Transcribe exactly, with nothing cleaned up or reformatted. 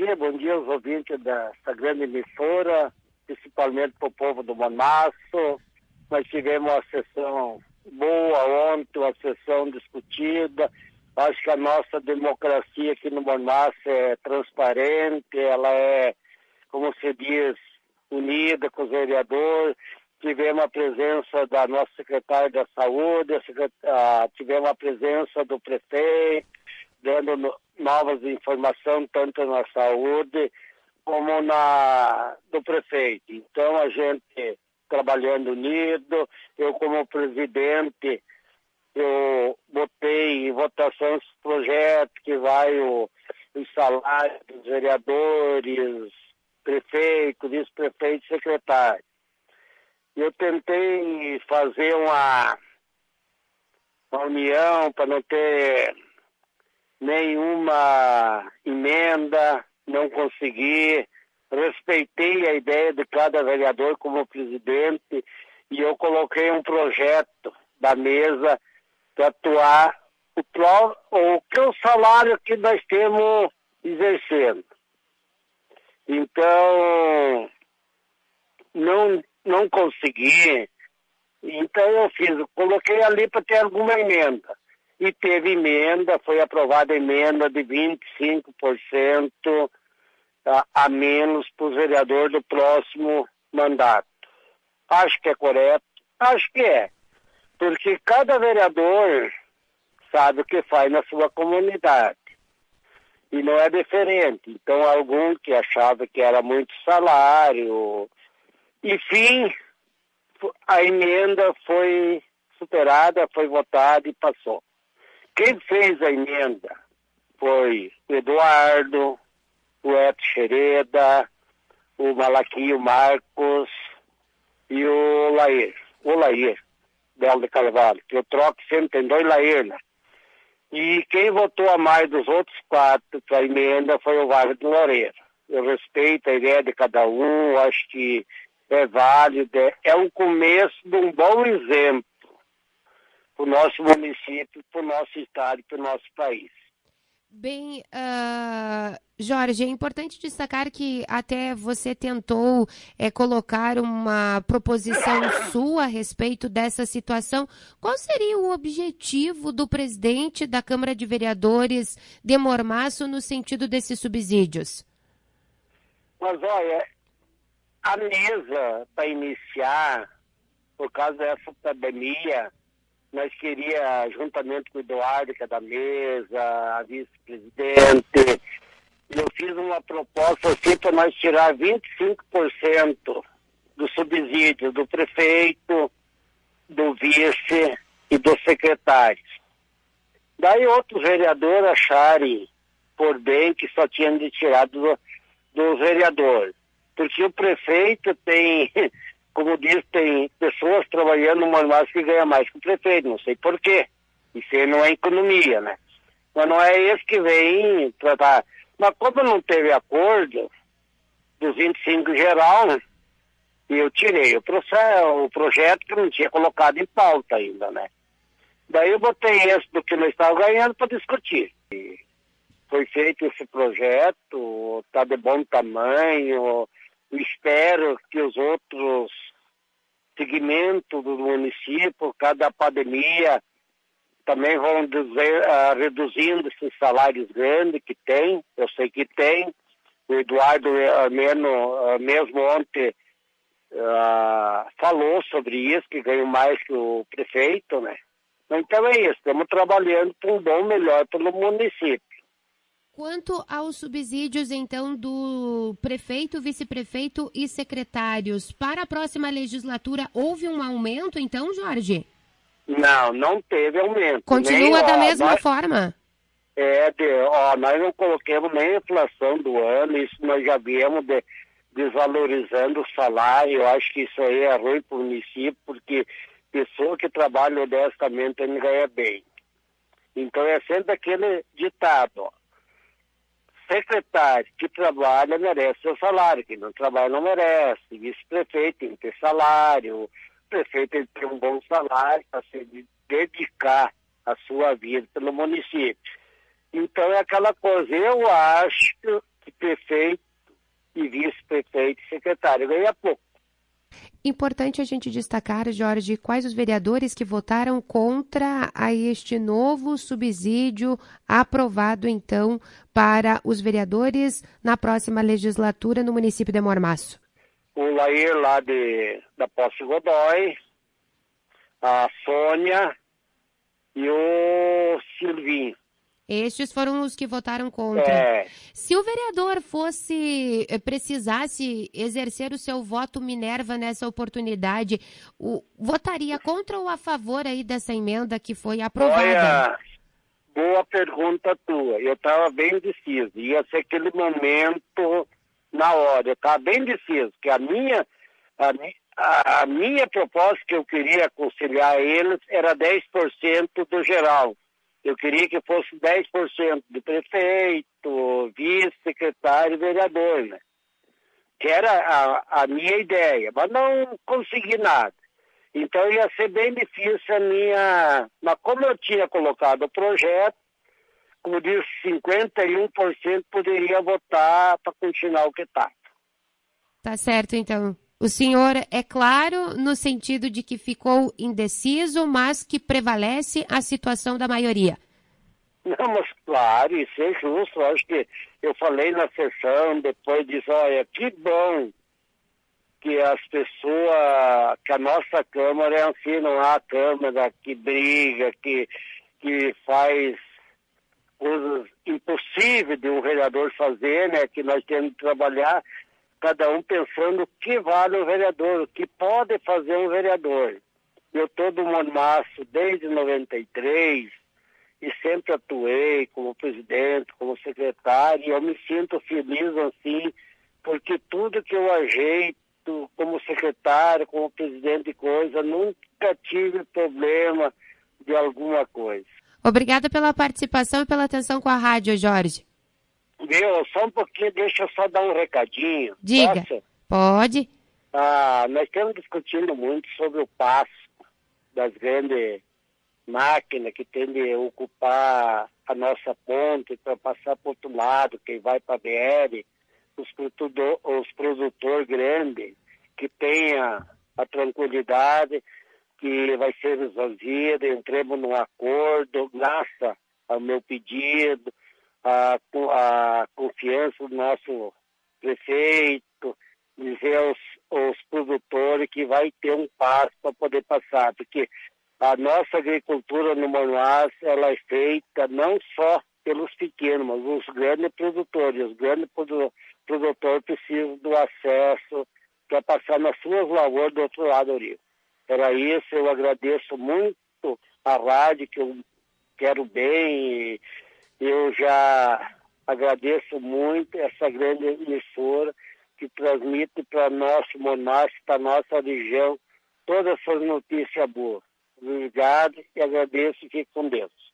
dia, bom dia aos ouvintes dessa grande emissora, principalmente para o povo do Mormaço. Nós tivemos uma sessão boa ontem, uma sessão discutida. Acho que a nossa democracia aqui no Mormaço é transparente, ela é, como se diz, unida com os vereadores. Tivemos a presença da nossa secretária da Saúde, a secret... ah, tivemos a presença do prefeito, dando no... novas informações, tanto na saúde como na do prefeito. Então, a gente trabalhando unido, eu como presidente, eu botei em votação esse projeto que vai o, os salários dos vereadores, prefeito, vice-prefeito e secretário. Eu tentei fazer uma, uma união para não ter nenhuma emenda, não consegui. Respeitei a ideia de cada vereador como presidente e eu coloquei um projeto da mesa para atuar o, pro, o que é o salário que nós temos exercendo. Então, não, não consegui. Então eu fiz, eu coloquei ali para ter alguma emenda. E teve emenda, foi aprovada a emenda de vinte e cinco por cento a, a menos para os vereadores do próximo mandato. Acho que é correto, acho que é. Porque cada vereador sabe o que faz na sua comunidade. E não é diferente. Então, algum que achava que era muito salário. Enfim, a emenda foi superada, foi votada e passou. Quem fez a emenda foi o Eduardo, o Eto Xereda, o Malaquio Marcos e o Lair. O Lair, Belo de Carvalho, que eu troco sempre, tem dois Lair, né? E quem votou a mais dos outros quatro para a emenda foi o Wagner Loureiro. Eu respeito a ideia de cada um, acho que é válido, é o começo de um bom exemplo para o nosso município, para o nosso estado e para o nosso país. Bem, uh, Jorge, é importante destacar que até você tentou é, colocar uma proposição sua a respeito dessa situação. Qual seria o objetivo do presidente da Câmara de Vereadores de Mormaço no sentido desses subsídios? Mas olha, a mesa para iniciar, por causa dessa pandemia, nós queríamos, juntamente com o Eduardo, que é da mesa, a vice-presidente, eu fiz uma proposta assim para nós tirar vinte e cinco por cento do subsídio do prefeito, do vice e dos secretários. Daí outros vereadores acharem por bem que só tinham de tirar do, dos vereadores. Porque o prefeito tem... Como diz, tem pessoas trabalhando no Mormaço que ganham mais que o prefeito, não sei por quê. Isso aí não é economia, né? Mas não é esse que vem tratar. Mas como não teve acordo dos vinte e cinco geral, né? E eu tirei o, processo, o projeto que não tinha colocado em pauta ainda, né? Daí eu botei esse do que nós estávamos ganhando para discutir. E foi feito esse projeto, está de bom tamanho. Espero que os outros segmentos do município, cada pandemia, também vão dizer, uh, reduzindo esses salários grandes que tem, eu sei que tem. O Eduardo uh, mesmo, uh, mesmo ontem uh, falou sobre isso, que ganhou mais que o prefeito, né? Então é isso, estamos trabalhando para um bom melhor pelo município. Quanto aos subsídios, então, do prefeito, vice-prefeito e secretários, para a próxima legislatura, houve um aumento, então, Jorge? Não, não teve aumento. Continua nem, da ó, mesma nós, forma? É, de, ó, nós não colocamos nem a inflação do ano, isso nós já viemos de, desvalorizando o salário. Eu acho que isso aí é ruim para o município, porque pessoa que trabalha honestamente não ganha bem. Então é sempre aquele ditado, ó. Secretário que trabalha merece seu salário, quem não trabalha não merece. Vice-prefeito tem que ter salário, o prefeito tem que ter um bom salário para se dedicar a sua vida pelo município. Então é aquela coisa, eu acho que prefeito e vice-prefeito e secretário. Ganha pouco. Importante a gente destacar, Jorge, quais os vereadores que votaram contra a este novo subsídio aprovado, então, para os vereadores na próxima legislatura no município de Mormaço. O Lair lá de, da Posse Godoy, a Sônia e o Silvinho. Estes foram os que votaram contra. É. Se o vereador fosse, precisasse exercer o seu voto Minerva nessa oportunidade, o, votaria contra ou a favor aí dessa emenda que foi aprovada? Olha, boa pergunta tua. Eu estava bem indeciso. Ia ser aquele momento na hora. Eu estava bem indeciso, que a minha, a, a, a minha proposta que eu queria aconselhar eles era dez por cento do geral. Eu queria que fosse dez por cento do prefeito, vice-secretário e vereador, né? Que era a, a minha ideia, mas não consegui nada. Então ia ser bem difícil a minha... Mas como eu tinha colocado o projeto, como disse, cinquenta e um por cento poderia votar para continuar o que está. Tá certo, então. O senhor é claro no sentido de que ficou indeciso, mas que prevalece a situação da maioria. Não, mas claro, isso é justo. Acho que eu falei na sessão, depois disse, olha, que bom que as pessoas, que a nossa Câmara é assim, não há Câmara que briga, que, que faz coisas impossíveis de um vereador fazer, né? Que nós temos que trabalhar cada um pensando o que vale um vereador, o que pode fazer um vereador. Eu estou do Mormaço desde noventa e três e sempre atuei como presidente, como secretário, e eu me sinto feliz assim, porque tudo que eu ajeito como secretário, como presidente de coisa, nunca tive problema de alguma coisa. Obrigada pela participação e pela atenção com a rádio, Jorge. Viu, só um pouquinho, deixa eu só dar um recadinho. Diga. Posso? Pode. Ah, nós estamos discutindo muito sobre o passo das grandes máquinas que tem de ocupar a nossa ponte para passar para o outro lado, quem vai para a B R, os produtores os produtor grandes, que tenha a tranquilidade que vai ser resolvido, entremos num acordo, graças ao meu pedido, a, a confiança do nosso prefeito, dizer aos, aos produtores que vai ter um passo para poder passar, porque a nossa agricultura no Mormaço, ela é feita não só pelos pequenos, mas os grandes produtores. Os grandes produ produtores precisam do acesso para passar nas suas lavouras do outro lado do rio. Era isso, eu agradeço muito a rádio, que eu quero bem, eu já agradeço muito essa grande emissora que transmite para nosso Mormaço, para nossa região, todas essas notícias boas. Obrigado e agradeço e fique com Deus.